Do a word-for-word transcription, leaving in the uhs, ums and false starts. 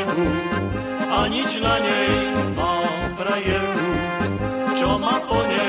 manželku a nič na nej má frajerku, čo ma po nej